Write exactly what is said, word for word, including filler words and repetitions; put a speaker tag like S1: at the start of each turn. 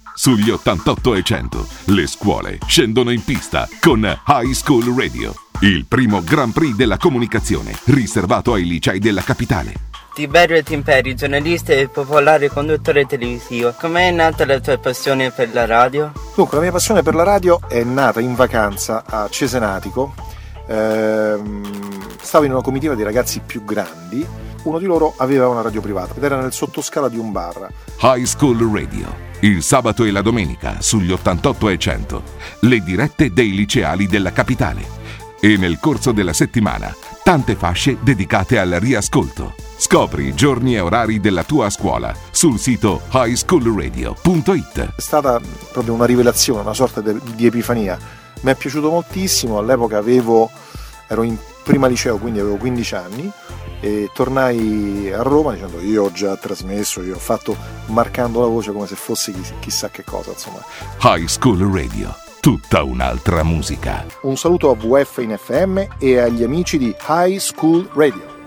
S1: Sugli ottantotto e cento le scuole scendono in pista con High School Radio, il primo Grand Prix della comunicazione riservato ai licei della capitale.
S2: Tiberio Timperi, giornalista e popolare conduttore televisivo. Com'è nata la tua passione per la radio?
S3: Dunque, la mia passione per la radio è nata in vacanza a Cesenatico. Ehm, stavo in una comitiva di ragazzi più grandi. Uno di loro aveva una radio privata ed era nel sottoscala di un bar.
S1: High School Radio, il sabato e la domenica sugli ottantotto e cento, le dirette dei liceali della capitale. E nel corso della settimana, tante fasce dedicate al riascolto. Scopri giorni e orari della tua scuola sul sito high school radio punto it.
S3: È stata proprio una rivelazione, una sorta di epifania. Mi è piaciuto moltissimo, all'epoca avevo, ero in prima liceo, quindi avevo quindici anni, e tornai a Roma dicendo io ho già trasmesso, io ho fatto, marcando la voce come se fosse chissà che cosa, insomma.
S1: High School Radio, tutta un'altra musica.
S3: Un saluto a V F in F M e agli amici di High School Radio.